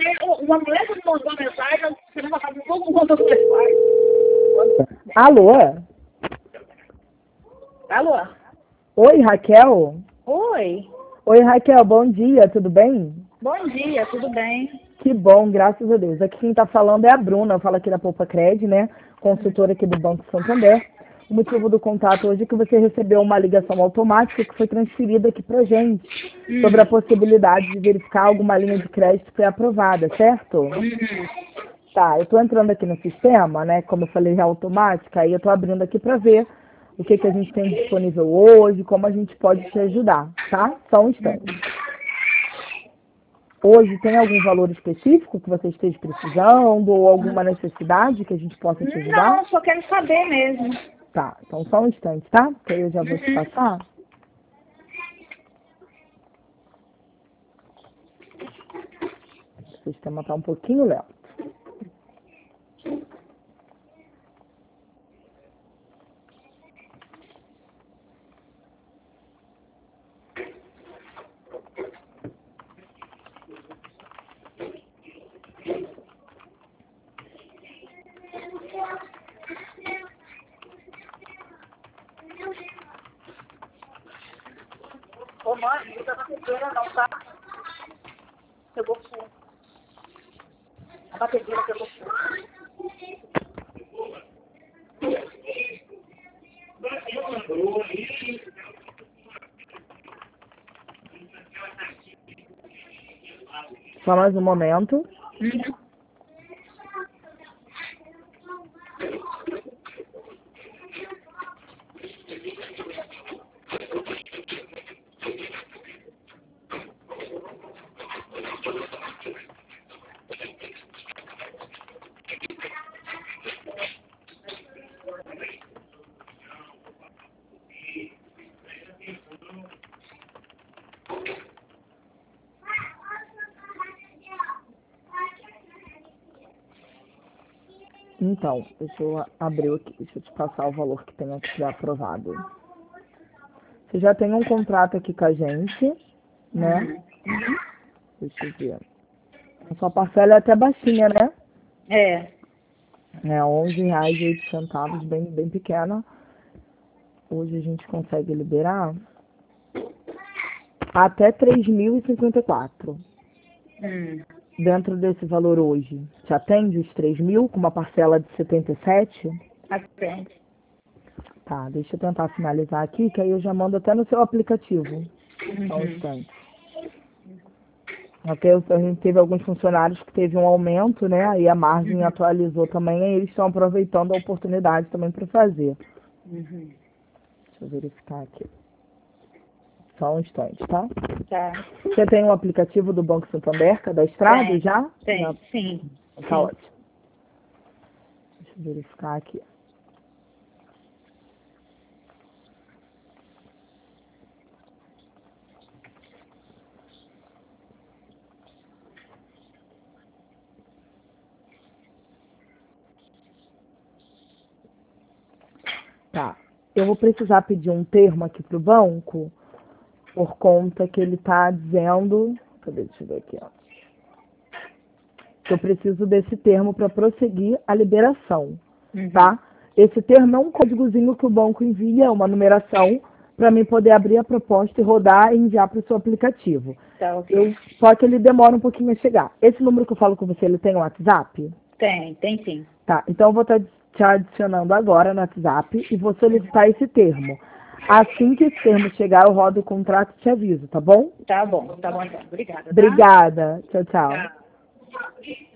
uma mulher que me mandou mensagem, você não vai fazer todo mundo do meu pai. Alô? Alô? Oi, Raquel? Oi. Oi, Raquel, bom dia, tudo bem? Bom dia, tudo bem? Que bom, graças a Deus. Aqui quem está falando é a Bruna, eu falo aqui da Poupa Cred, né? Consultora aqui do Banco Santander. O motivo do contato hoje é que você recebeu uma ligação automática que foi transferida aqui pra gente sobre a possibilidade de verificar alguma linha de crédito que é aprovada, certo? Tá, eu estou entrando aqui no sistema, né? Como eu falei, é automática, aí eu estou abrindo aqui para ver o que a gente tem disponível hoje, como a gente pode te ajudar, tá? Só um instante. Hoje tem algum valor específico que você esteja precisando ou alguma necessidade que a gente possa te ajudar? Não, só quero saber mesmo. Tá, então só um instante, tá? Que aí eu já vou te passar. O sistema tá um pouquinho lento. Ô mãe, não tá batedeira não, tá? Pegou fogo. A batedeira pegou fogo. Só mais um momento. Então, deixa eu abrir aqui, deixa eu te passar o valor que tem aqui aprovado. Você já tem um contrato aqui com a gente, né? Deixa eu ver. A sua parcela é até baixinha, né? É. É R$11,08, bem pequena. Hoje a gente consegue liberar até 3.054. Dentro desse valor hoje, te atende os 3.000 com uma parcela de 77? Atende. Tá, deixa eu tentar finalizar aqui, que aí eu já mando até no seu aplicativo. Só um instante. Até a gente teve alguns funcionários que teve um aumento, né? Aí a margem atualizou também, aí eles estão aproveitando a oportunidade também para fazer. Deixa eu verificar aqui. Só um instante, tá? Tá. Você tem um aplicativo do Banco Santander cadastrado Tem. já? Tem, Já? sim. Tá ótimo. Deixa eu verificar aqui. Tá. Eu vou precisar pedir um termo aqui pro banco, por conta que ele tá dizendo... Cadê? Deixa eu ver aqui, ó. Que eu preciso desse termo para prosseguir a liberação, tá? Esse termo é um códigozinho que o banco envia, uma numeração, para mim poder abrir a proposta e rodar e enviar para o seu aplicativo. Tá, ok. Só que ele demora um pouquinho a chegar. Esse número que eu falo com você, ele tem um WhatsApp? Tem sim. Tá, então eu vou estar te adicionando agora no WhatsApp e vou solicitar esse termo. Assim que esse termo chegar, eu rodo o contrato e te aviso, tá bom? Tá bom então. Obrigada, tá? Obrigada. Tchau, tchau. Tá.